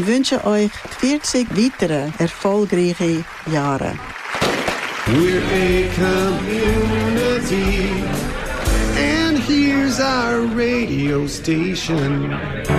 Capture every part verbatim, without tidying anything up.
wünschen euch vierzig weitere erfolgreiche Jahre. We're a community, and here's our radio station.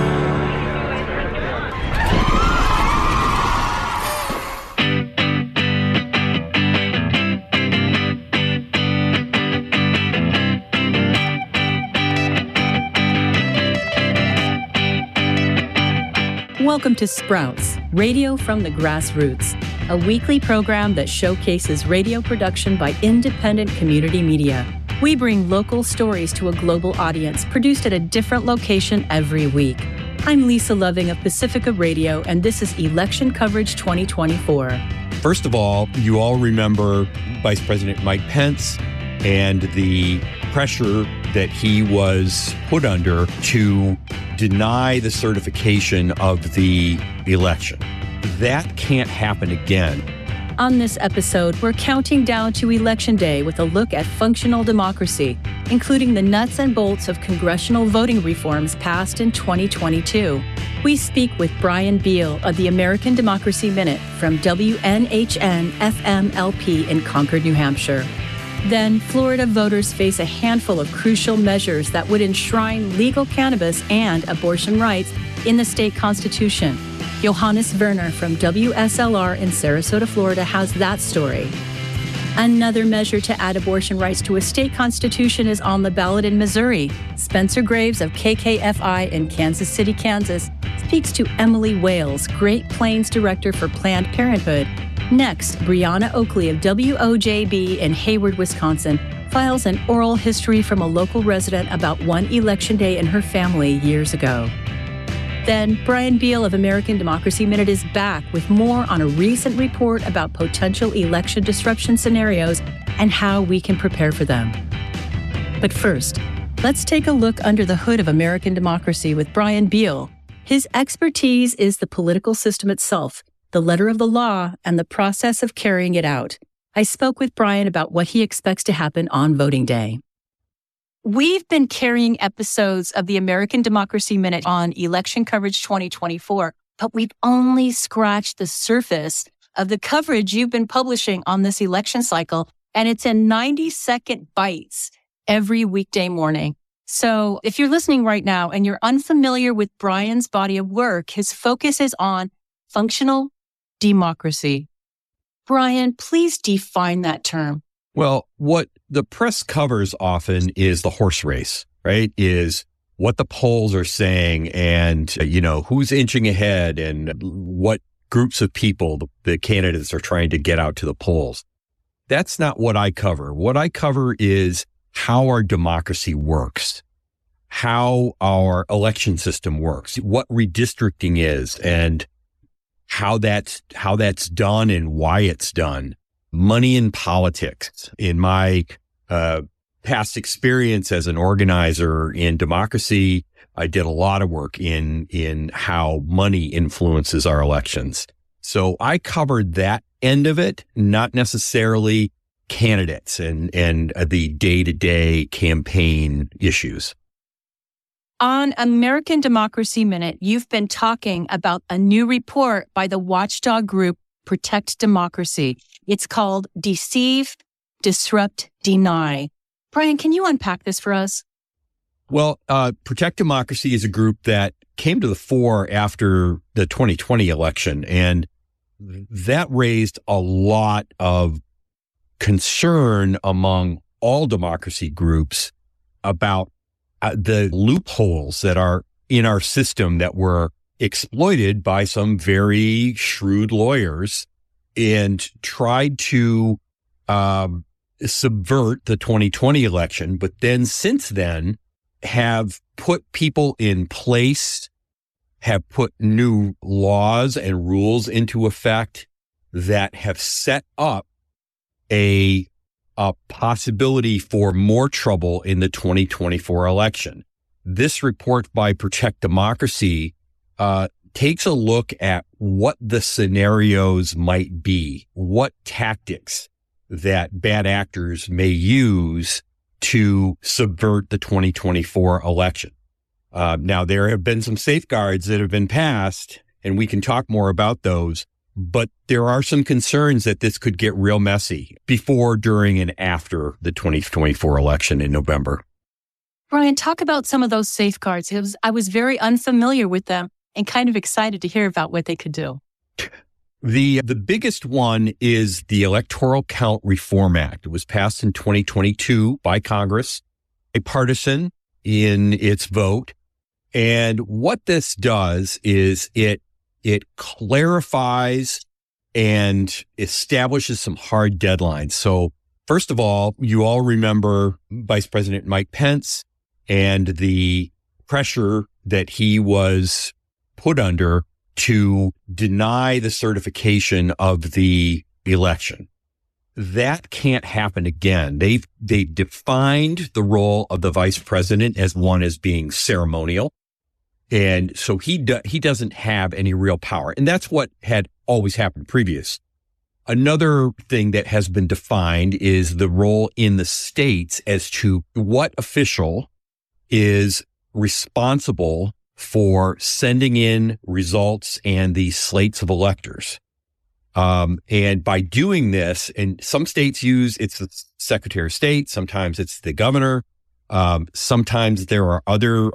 Welcome to Sprouts, Radio from the Grassroots, a weekly program that showcases radio production by independent community media. We bring local stories to a global audience, produced at a different location every week. I'm Lisa Loving of Pacifica Radio, and this is Election Coverage twenty twenty-four. First of all, you all remember Vice President Mike Pence and the pressure that he was put under to deny the certification of the election. That can't happen again. On this episode, we're counting down to Election Day with a look at functional democracy, including the nuts and bolts of congressional voting reforms passed in twenty twenty-two. We speak with Brian Beal of the American Democracy Minute from W N H N F M L P in Concord, New Hampshire. Then, Florida voters face a handful of crucial measures that would enshrine legal cannabis and abortion rights in the state constitution. Johannes Werner from W S L R in Sarasota, Florida has that story. Another measure to add abortion rights to a state constitution is on the ballot in Missouri. Spencer Graves of K K F I in Kansas City, Kansas, speaks to Emily Wales, Great Plains Director for Planned Parenthood. Next, Brianna Oakley of W O J B in Hayward, Wisconsin, files an oral history from a local resident about one election day in her family years ago. Then, Brian Beal of American Democracy Minute is back with more on a recent report about potential election disruption scenarios and how we can prepare for them. But first, let's take a look under the hood of American democracy with Brian Beal. His expertise is the political system itself, the letter of the law, and the process of carrying it out. I spoke with Brian about what he expects to happen on voting day. We've been carrying episodes of the American Democracy Minute on Election Coverage twenty twenty-four, but we've only scratched the surface of the coverage you've been publishing on this election cycle, and it's in ninety-second bites every weekday morning. So if you're listening right now and you're unfamiliar with Brian's body of work, his focus is on functional democracy. Brian, please define that term. Well, what the press covers often is the horse race, right? Is what the polls are saying and, you know, who's inching ahead and what groups of people the, the candidates are trying to get out to the polls. That's not what I cover. What I cover is how our democracy works, how our election system works, what redistricting is, and how that's, how that's done and why it's done. Money in politics. In my uh, past experience as an organizer in democracy, I did a lot of work in, in how money influences our elections. So I covered that end of it, not necessarily candidates and, and the day-to-day campaign issues. On American Democracy Minute, you've been talking about a new report by the watchdog group Protect Democracy. It's called Deceive, Disrupt, Deny. Brian, can you unpack this for us? Well, uh, Protect Democracy is a group that came to the fore after the twenty twenty election, and that raised a lot of concern among all democracy groups about uh, the loopholes that are in our system that were exploited by some very shrewd lawyers and tried to um, subvert the twenty twenty election. But then since then have put people in place, have put new laws and rules into effect that have set up a, a possibility for more trouble in the twenty twenty-four election. This report by Protect Democracy uh, takes a look at what the scenarios might be, what tactics that bad actors may use to subvert the twenty twenty-four election. Uh, now, there have been some safeguards that have been passed and we can talk more about those. But there are some concerns that this could get real messy before, during, and after the twenty twenty-four election in November. Brian, talk about some of those safeguards. It was, I was very unfamiliar with them and kind of excited to hear about what they could do. The the biggest one is the Electoral Count Reform Act. It was passed in twenty twenty-two by Congress, bipartisan in its vote. And what this does is it it clarifies and establishes some hard deadlines. So first of all, you all remember Vice President Mike Pence and the pressure that he was put under to deny the certification of the election. That can't happen again. They've, they defined the role of the vice president as one as being ceremonial. And so he do, he doesn't have any real power. And that's what had always happened previous. Another thing that has been defined is the role in the states as to what official is responsible for sending in results and the slates of electors. Um, and by doing this, and some states use, it's the Secretary of State, sometimes it's the governor, um, sometimes there are other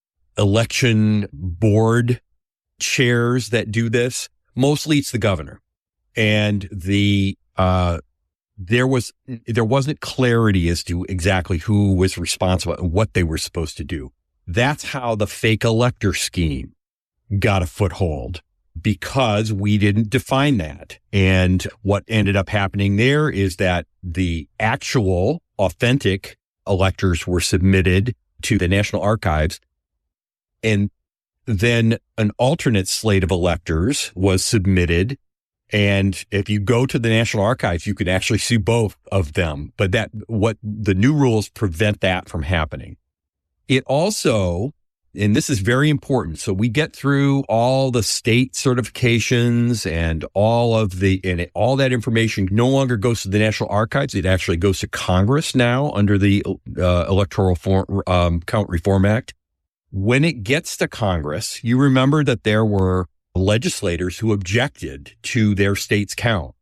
election board chairs that do this. Mostly it's the governor. And the uh, there was there wasn't clarity as to exactly who was responsible and what they were supposed to do. That's how the fake elector scheme got a foothold, because we didn't define that. And what ended up happening there is that the actual authentic electors were submitted to the National Archives, and then an alternate slate of electors was submitted. And if you go to the National Archives, you can actually see both of them. But that what the new rules prevent that from happening. It also, and this is very important, so we get through all the state certifications and all of the, and it, all that information no longer goes to the National Archives. It actually goes to Congress now under the uh, Electoral Form, um, Count Reform Act. When it gets to Congress, you remember that there were legislators who objected to their state's count.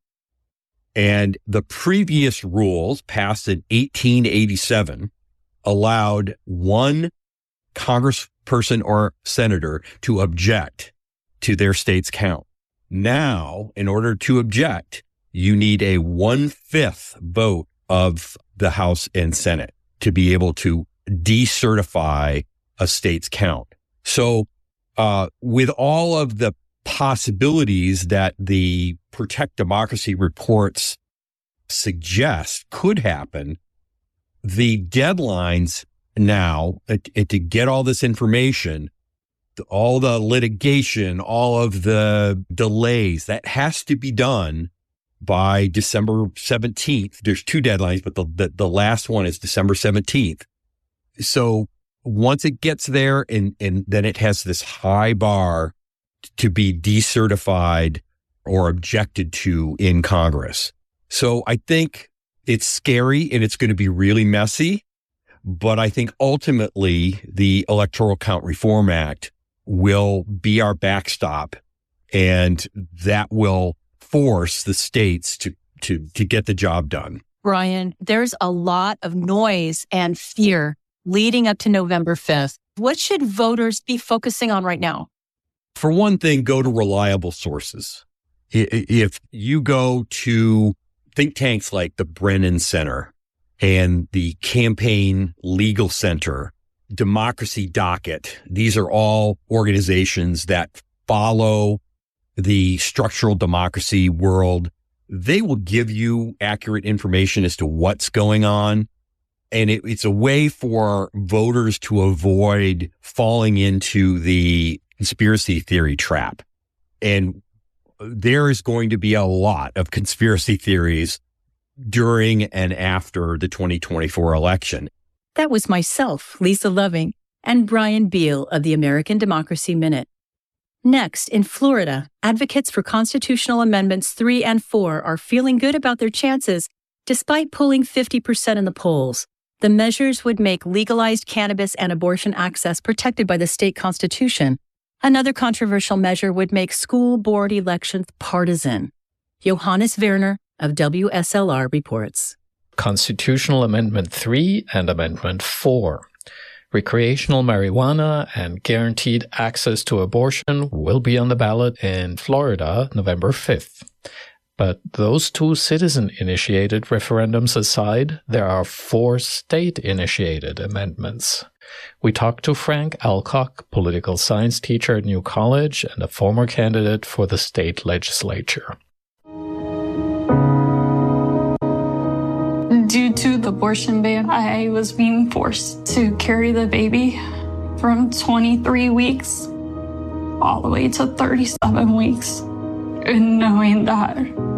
And the previous rules passed in eighteen eighty-seven allowed one congressperson or senator to object to their state's count. Now, in order to object, you need a one-fifth vote of the House and Senate to be able to decertify a state's count. So uh, with all of the possibilities that the Protect Democracy reports suggest could happen, the deadlines now uh, to get all this information, all the litigation, all of the delays, that has to be done by December seventeenth. There's two deadlines, but the, the, the last one is December seventeenth. So once it gets there, and, and then it has this high bar to be decertified or objected to in Congress. So I think it's scary and it's going to be really messy, but I think ultimately the Electoral Count Reform Act will be our backstop, and that will force the states to, to, to get the job done. Brian, there's a lot of noise and fear leading up to November fifth. What should voters be focusing on right now? For one thing, go to reliable sources. If you go to think tanks like the Brennan Center and the Campaign Legal Center, Democracy Docket, these are all organizations that follow the structural democracy world. They will give you accurate information as to what's going on. And it, it's a way for voters to avoid falling into the conspiracy theory trap. And there is going to be a lot of conspiracy theories during and after the twenty twenty-four election. That was myself, Lisa Loving, and Brian Beal of the American Democracy Minute. Next, in Florida, advocates for constitutional amendments three and four are feeling good about their chances despite pulling fifty percent in the polls. The measures would make legalized cannabis and abortion access protected by the state constitution. Another controversial measure would make school board elections partisan. Johannes Werner of W S L R reports. Constitutional Amendment three and Amendment four. Recreational marijuana and guaranteed access to abortion will be on the ballot in Florida November fifth. But those two citizen-initiated referendums aside, there are four state-initiated amendments. We talked to Frank Alcock, political science teacher at New College and a former candidate for the state legislature. Due to the abortion ban, I was being forced to carry the baby from twenty-three weeks all the way to thirty-seven weeks, and knowing that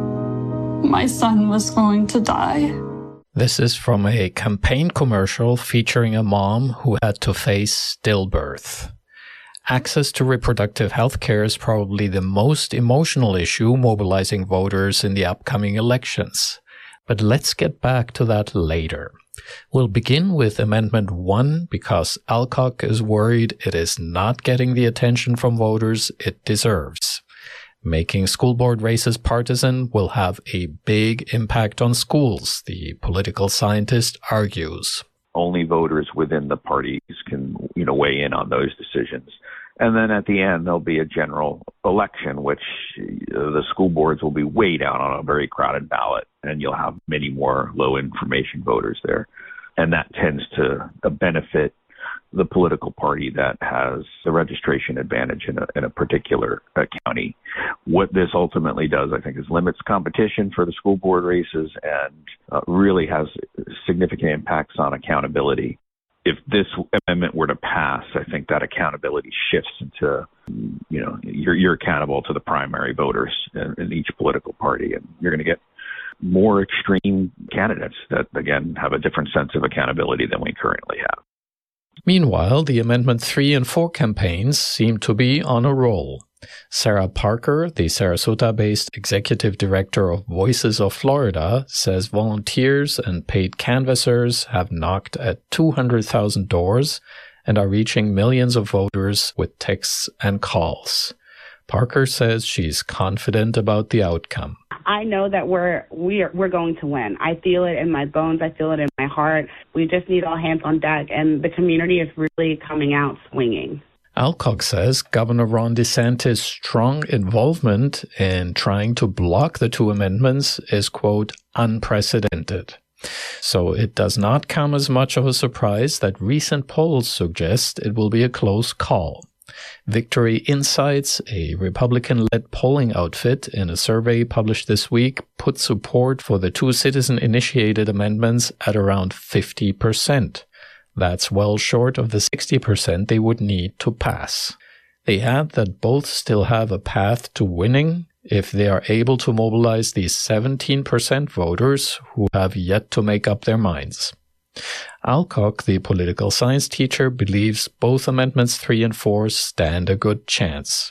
my son was going to die. This is from a campaign commercial featuring a mom who had to face stillbirth. Access to reproductive health care is probably the most emotional issue mobilizing voters in the upcoming elections. But let's get back to that later. We'll begin with Amendment one because Alcock is worried it is not getting the attention from voters it deserves. Making school board races partisan will have a big impact on schools, the political scientist argues. Only voters within the parties can, you know, weigh in on those decisions. And then at the end, there'll be a general election, which uh, the school boards will be way down on a very crowded ballot, and you'll have many more low information voters there. And that tends to uh, benefit the political party that has the registration advantage in a, in a particular uh, county. What this ultimately does, I think, is limits competition for the school board races and uh, really has significant impacts on accountability. If this amendment were to pass, I think that accountability shifts into, you know, you're, you're accountable to the primary voters in, in each political party, and you're going to get more extreme candidates that, again, have a different sense of accountability than we currently have. Meanwhile, the Amendment three and four campaigns seem to be on a roll. Sarah Parker, the Sarasota-based executive director of Voices of Florida, says volunteers and paid canvassers have knocked at two hundred thousand doors and are reaching millions of voters with texts and calls. Parker says she's confident about the outcome. I know that we're we're we're going to win. I feel it in my bones. I feel it in my heart. We just need all hands on deck, and the community is really coming out swinging. Alcock says Governor Ron DeSantis' strong involvement in trying to block the two amendments is, quote, unprecedented. So it does not come as much of a surprise that recent polls suggest it will be a close call. Victory Insights, a Republican-led polling outfit, in a survey published this week, put support for the two citizen-initiated amendments at around fifty percent. That's well short of the sixty percent they would need to pass. They add that both still have a path to winning if they are able to mobilize these seventeen percent voters who have yet to make up their minds. Alcock, the political science teacher, believes both Amendments three and four stand a good chance.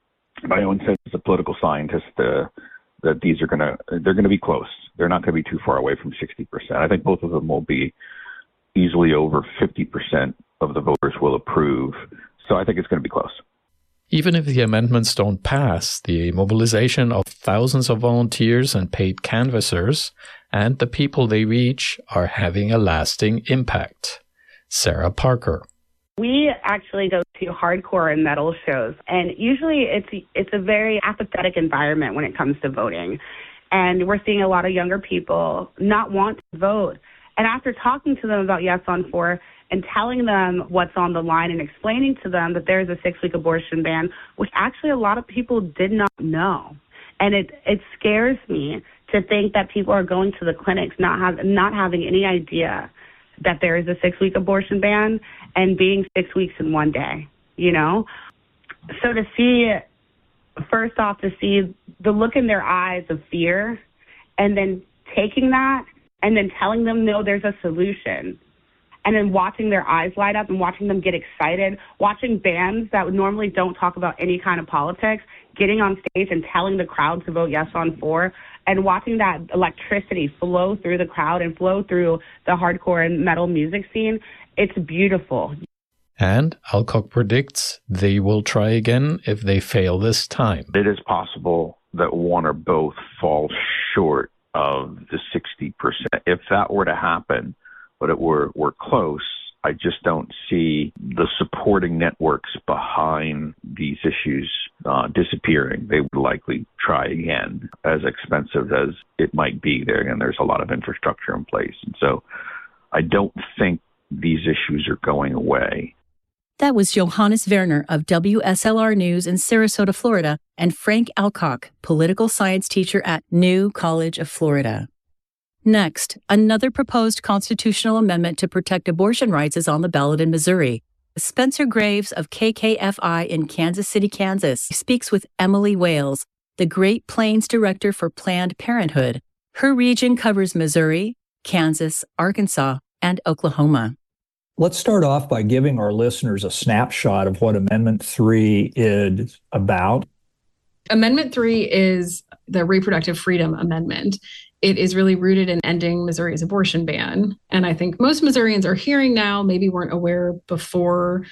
My own sense as a political scientist, uh, that these are going to, they're going to be close. They're not going to be too far away from sixty percent. I think both of them will be easily over fifty percent of the voters will approve. So I think it's going to be close. Even if the amendments don't pass, the mobilization of thousands of volunteers and paid canvassers and the people they reach are having a lasting impact. Sarah Parker. We actually go to hardcore and metal shows, and usually it's it's a very apathetic environment when it comes to voting. And we're seeing a lot of younger people not want to vote. And after talking to them about Yes on four and telling them what's on the line and explaining to them that there's a six-week abortion ban, which actually a lot of people did not know. And it, it scares me to think that people are going to the clinics not have, not having any idea that there is a six-week abortion ban and being six weeks in one day, you know? So to see, first off, to see the look in their eyes of fear and then taking that and then telling them, no, there's a solution. And then watching their eyes light up and watching them get excited, watching bands that normally don't talk about any kind of politics, getting on stage and telling the crowd to vote yes on four, and watching that electricity flow through the crowd and flow through the hardcore and metal music scene, it's beautiful. And Alcock predicts they will try again if they fail this time. It is possible that one or both fall short of the sixty percent. If that were to happen, but it were, were close, I just don't see the supporting networks behind these issues uh, disappearing. They would likely try again, as expensive as it might be. There again, there's a lot of infrastructure in place. And so I don't think these issues are going away. That was Johannes Werner of W S L R News in Sarasota, Florida, and Frank Alcock, political science teacher at New College of Florida. Next, another proposed constitutional amendment to protect abortion rights is on the ballot in Missouri. Spencer Graves of K K F I in Kansas City, Kansas, speaks with Emily Wales, the Great Plains Director for Planned Parenthood. Her region covers Missouri, Kansas, Arkansas, and Oklahoma. Let's start off by giving our listeners a snapshot of what Amendment three is about. Amendment three is the Reproductive Freedom Amendment. It is really rooted in ending Missouri's abortion ban. And I think most Missourians are hearing now, maybe weren't aware before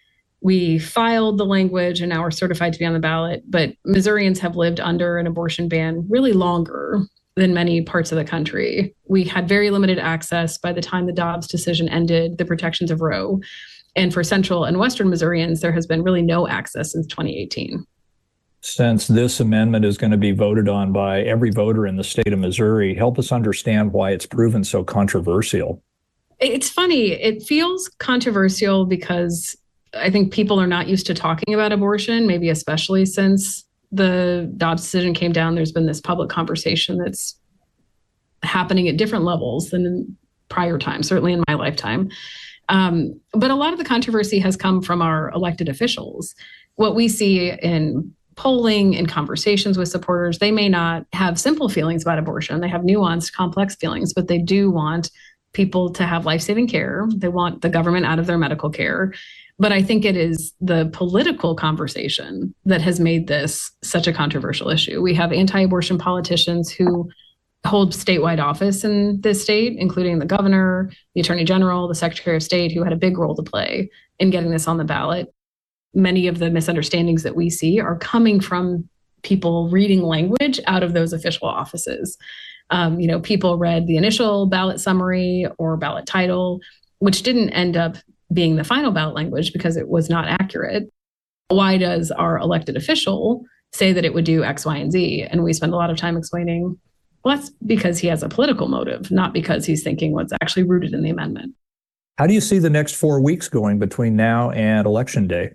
we filed the language and now are certified to be on the ballot. But Missourians have lived under an abortion ban really longer than many parts of the country. We had very limited access by the time the Dobbs decision ended the protections of Roe. And for Central and Western Missourians, there has been really no access since twenty eighteen. Since this amendment is going to be voted on by every voter in the state of Missouri, help us understand why it's proven so controversial. It's funny. It feels controversial because I think people are not used to talking about abortion, maybe especially since the Dobbs decision came down. There's been this public conversation that's happening at different levels than in prior times, certainly in my lifetime. Um, but a lot of the controversy has come from our elected officials. What we see in polling and conversations with supporters, they may not have simple feelings about abortion. They have nuanced, complex feelings, but they do want people to have life-saving care. They want the government out of their medical care. But I think it is the political conversation that has made this such a controversial issue. We have anti-abortion politicians who hold statewide office in this state, including the governor, the attorney general, the secretary of state, who had a big role to play in getting this on the ballot. Many of the misunderstandings that we see are coming from people reading language out of those official offices. Um, you know, people read the initial ballot summary or ballot title, which didn't end up being the final ballot language because it was not accurate. Why does our elected official say that it would do X, Y, and Z? And we spend a lot of time explaining, well, that's because he has a political motive, not because he's thinking what's actually rooted in the amendment. How do you see the next four weeks going between now and Election Day?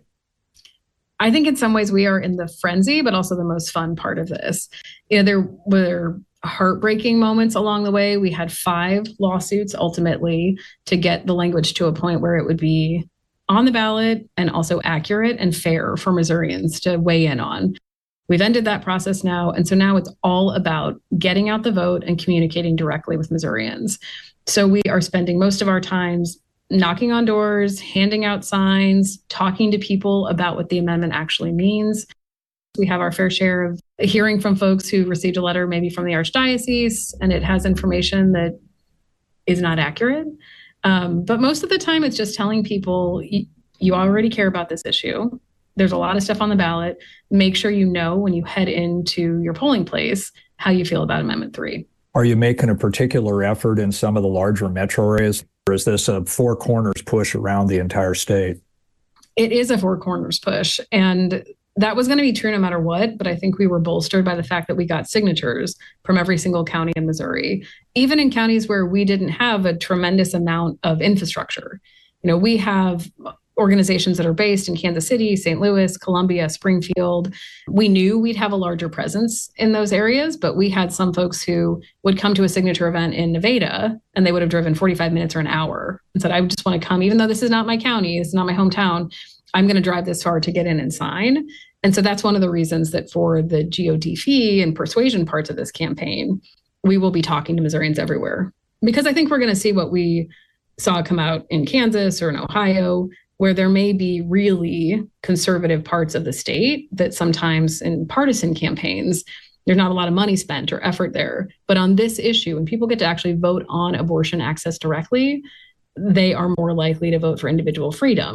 I think in some ways we are in the frenzy, but also the most fun part of this. You know, there were heartbreaking moments along the way. We had five lawsuits ultimately to get the language to a point where it would be on the ballot and also accurate and fair for Missourians to weigh in on. We've ended that process now. And so now it's all about getting out the vote and communicating directly with Missourians. So we are spending most of our times knocking on doors, handing out signs, talking to people about what the amendment actually means. We have our fair share of hearing from folks who received a letter maybe from the Archdiocese, and it has information that is not accurate. Um, but most of the time, it's just telling people, you already care about this issue. There's a lot of stuff on the ballot. Make sure you know when you head into your polling place how you feel about Amendment three. Are you making a particular effort in some of the larger metro areas, or is this a four corners push around the entire state? It is a four corners push. And that was going to be true no matter what, but I think we were bolstered by the fact that we got signatures from every single county in Missouri, even in counties where we didn't have a tremendous amount of infrastructure. You know, we have organizations that are based in Kansas City, Saint Louis, Columbia, Springfield. We knew we'd have a larger presence in those areas, but we had some folks who would come to a signature event in Nevada and they would have driven forty-five minutes or an hour and said, I just want to come, even though this is not my county, this is not my hometown, I'm going to drive this far to get in and sign. And so that's one of the reasons that for the G O D fee and persuasion parts of this campaign, we will be talking to Missourians everywhere. Because I think we're going to see what we saw come out in Kansas or in Ohio, where there may be really conservative parts of the state that sometimes in partisan campaigns, there's not a lot of money spent or effort there. But on this issue, when people get to actually vote on abortion access directly, they are more likely to vote for individual freedom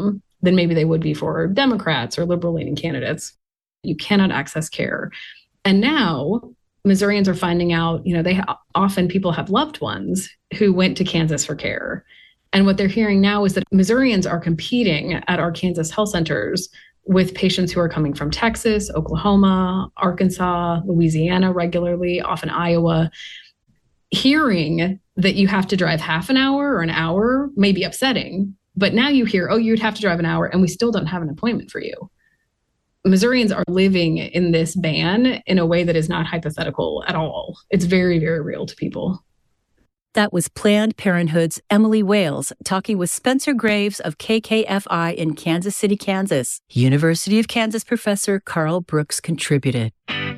than maybe they would be for Democrats or liberal-leaning candidates. You cannot access care. And now Missourians are finding out, you know, they ha- often people have loved ones who went to Kansas for care. And what they're hearing now is that Missourians are competing at our Kansas health centers with patients who are coming from Texas, Oklahoma, Arkansas, Louisiana regularly, often Iowa. Hearing that you have to drive half an hour or an hour may be upsetting, but now you hear, oh, you'd have to drive an hour and we still don't have an appointment for you. Missourians are living in this ban in a way that is not hypothetical at all. It's very, very real to people. That was Planned Parenthood's Emily Wales talking with Spencer Graves of K K F I in Kansas City, Kansas. University of Kansas professor Carl Brooks contributed.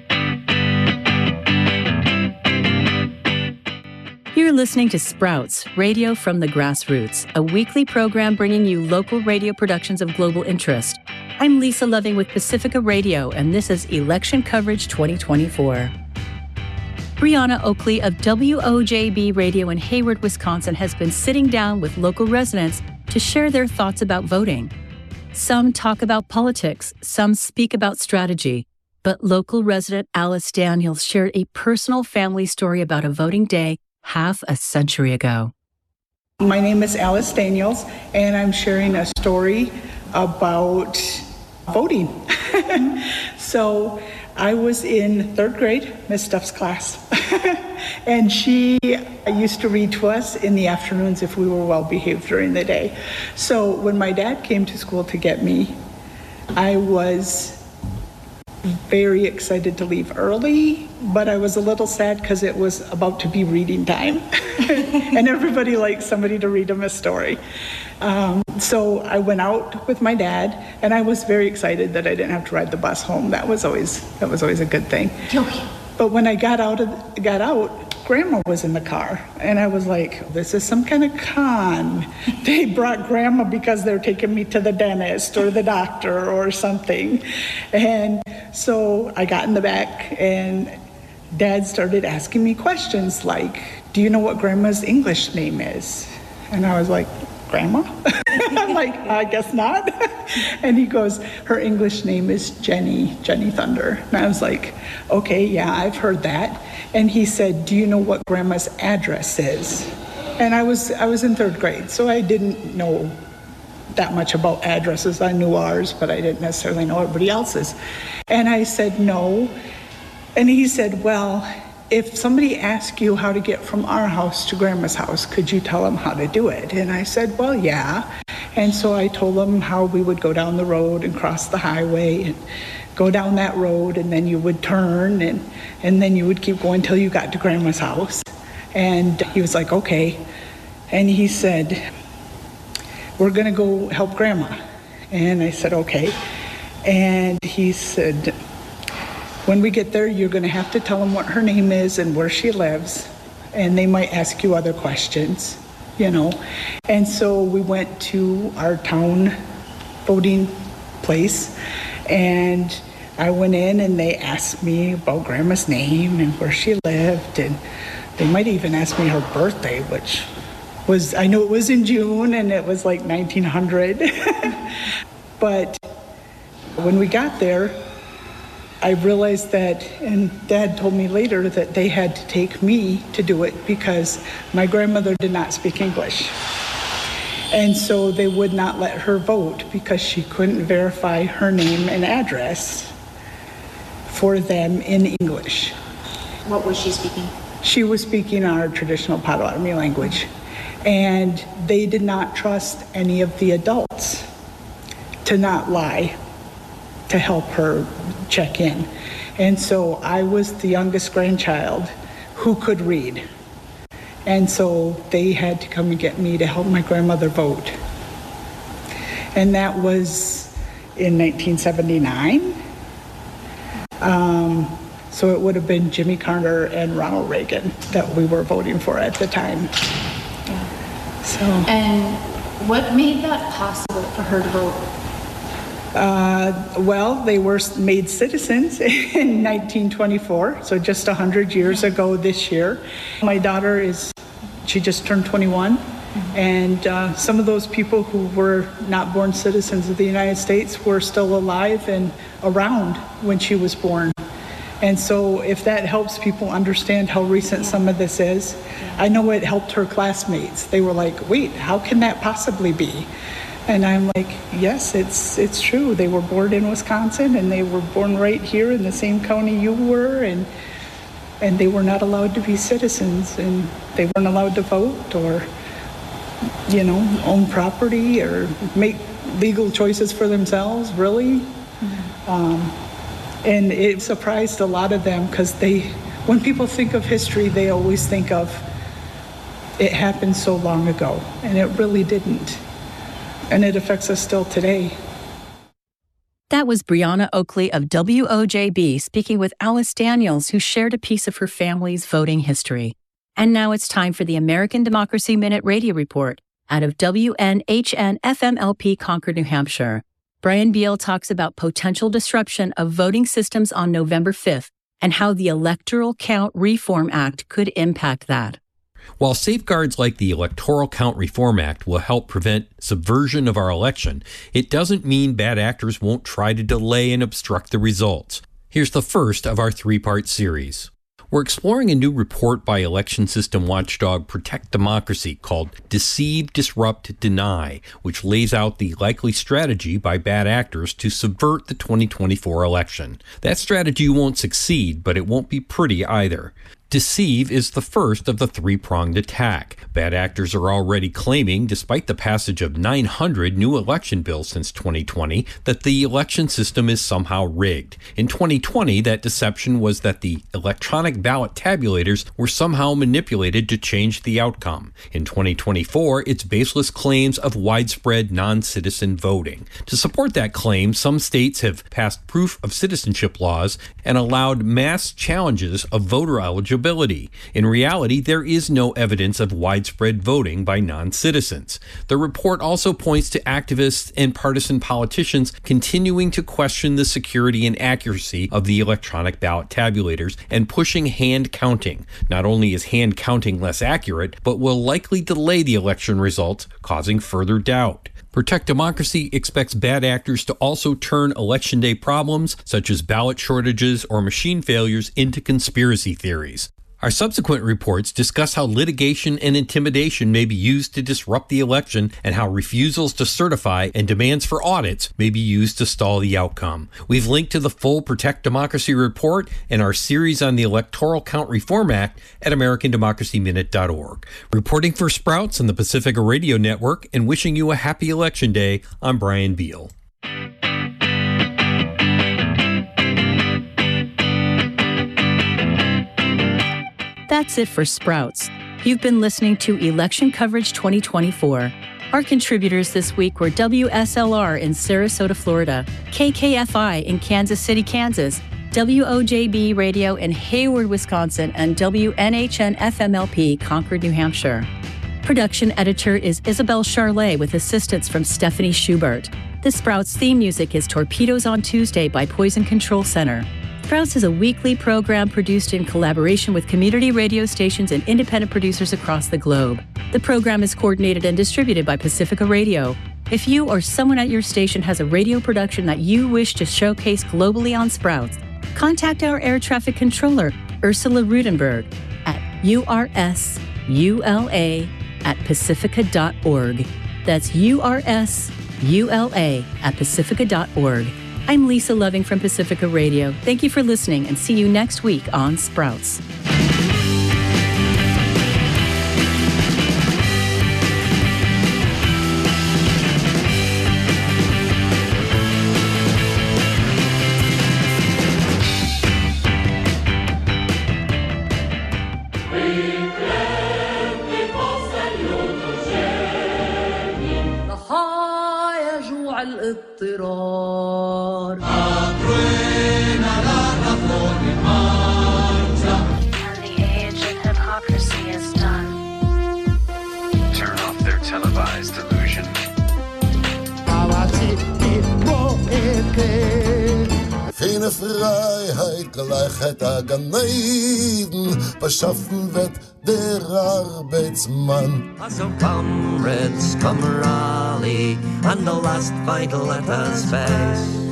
You're listening to Sprouts, Radio from the Grassroots, a weekly program bringing you local radio productions of global interest. I'm Lisa Loving with Pacifica Radio, and this is Election Coverage twenty twenty-four. Brianna Oakley of W O J B Radio in Hayward, Wisconsin has been sitting down with local residents to share their thoughts about voting. Some talk about politics, some speak about strategy, but local resident Alice Daniels shared a personal family story about a voting day half a century ago. My name is Alice Daniels, and I'm sharing a story about voting. So I was in third grade, Miss Duff's class, and she used to read to us in the afternoons if we were well behaved during the day. So when my dad came to school to get me, I was very excited to leave early, but I was a little sad because it was about to be reading time. And everybody likes somebody to read them a story. Um, so I went out with my dad, and I was very excited that I didn't have to ride the bus home. That was always that was always a good thing. But when I got out of got out, Grandma was in the car, and I was like, this is some kind of con. They brought Grandma because they're taking me to the dentist or the doctor or something. And so I got in the back, and Dad started asking me questions like, do you know what Grandma's English name is? And I was like, Grandma? I'm like, I guess not. And he goes, her English name is Jenny, Jenny Thunder. And I was like, okay, yeah, I've heard that. And he said, do you know what Grandma's address is? And I was I was in third grade, so I didn't know that much about addresses. I knew ours, but I didn't necessarily know everybody else's. And I said, no. And he said, well, if somebody asks you how to get from our house to Grandma's house, could you tell them how to do it? And I said, well, yeah. And so I told them how we would go down the road and cross the highway and go down that road, and then you would turn, and, and then you would keep going till you got to Grandma's house. And he was like, okay. And he said, we're gonna go help Grandma. And I said, okay. And he said, when we get there, you're gonna have to tell them what her name is and where she lives, and they might ask you other questions, you know. And so we went to our town voting place, and I went in and they asked me about Grandma's name and where she lived, and they might even ask me her birthday, which was, I knew it was in June and it was like nineteen hundred. But when we got there, I realized that, and Dad told me later, that they had to take me to do it because my grandmother did not speak English. And so they would not let her vote because she couldn't verify her name and address for them in English. What was she speaking? She was speaking our traditional Potawatomi language. And they did not trust any of the adults to not lie, to help her check in. And so I was the youngest grandchild who could read. And so they had to come and get me to help my grandmother vote. And that was in nineteen seventy-nine. Um, so it would have been Jimmy Carter and Ronald Reagan that we were voting for at the time. Yeah. So. And what made that possible for her to vote? Uh, well, they were made citizens in nineteen twenty-four, so just one hundred years ago this year. My daughter is, she just turned twenty-one, And uh, some of those people who were not born citizens of the United States were still alive and around when she was born. And so if that helps people understand how recent some of this is, I know it helped her classmates. They were like, wait, how can that possibly be? And I'm like, yes, it's it's true. They were born in Wisconsin, and they were born right here in the same county you were, and and they were not allowed to be citizens, and they weren't allowed to vote or, you know, own property or make legal choices for themselves, really. Mm-hmm. Um, and it surprised a lot of them because they, when people think of history, they always think of it happened so long ago, and it really didn't. And it affects us still today. That was Brianna Oakley of W O J B speaking with Alice Daniels, who shared a piece of her family's voting history. And now it's time for the American Democracy Minute Radio Report out of W N H N F M L P Concord, New Hampshire. Brian Beal talks about potential disruption of voting systems on November fifth and how the Electoral Count Reform Act could impact that. While safeguards like the Electoral Count Reform Act will help prevent subversion of our election, it doesn't mean bad actors won't try to delay and obstruct the results. Here's the first of our three-part series. We're exploring a new report by election system watchdog Protect Democracy called Deceive, Disrupt, Deny, which lays out the likely strategy by bad actors to subvert the twenty twenty-four election. That strategy won't succeed, but it won't be pretty either. Deceive is the first of the three-pronged attack. Bad actors are already claiming, despite the passage of nine hundred new election bills since twenty twenty, that the election system is somehow rigged. In twenty twenty, that deception was that the electronic ballot tabulators were somehow manipulated to change the outcome. In twenty twenty-four, it's baseless claims of widespread non-citizen voting. To support that claim, some states have passed proof of citizenship laws and allowed mass challenges of voter eligibility. In reality, there is no evidence of widespread voting by non-citizens. The report also points to activists and partisan politicians continuing to question the security and accuracy of the electronic ballot tabulators and pushing hand counting. Not only is hand counting less accurate, but will likely delay the election results, causing further doubt. Protect Democracy expects bad actors to also turn Election Day problems, such as ballot shortages or machine failures, into conspiracy theories. Our subsequent reports discuss how litigation and intimidation may be used to disrupt the election and how refusals to certify and demands for audits may be used to stall the outcome. We've linked to the full Protect Democracy report and our series on the Electoral Count Reform Act at American Democracy Minute dot org. Reporting for Sprouts and the Pacifica Radio Network and wishing you a happy Election Day, I'm Brian Beal. That's it for Sprouts. You've been listening to Election Coverage twenty twenty-four. Our contributors this week were W S L R in Sarasota, Florida, K K F I in Kansas City, Kansas, W O J B Radio in Hayward, Wisconsin, and W N H N F M L P Concord, New Hampshire. Production editor is Isabel Charlet with assistance from Stephanie Schubert. The Sprouts theme music is Torpedoes on Tuesday by Poison Control Center. Sprouts is a weekly program produced in collaboration with community radio stations and independent producers across the globe. The program is coordinated and distributed by Pacifica Radio. If you or someone at your station has a radio production that you wish to showcase globally on Sprouts, contact our air traffic controller, Ursula Rudenberg, at U R S U L A at pacifica dot org. That's U R S U L A at pacifica dot org. I'm Lisa Loving from Pacifica Radio. Thank you for listening and see you next week on Sprouts. Fina ohne Freiheit gleich hätte Ganeiden beschaffen wird der Arbeitsmann. So comrades, come rally, and the last fight let us face.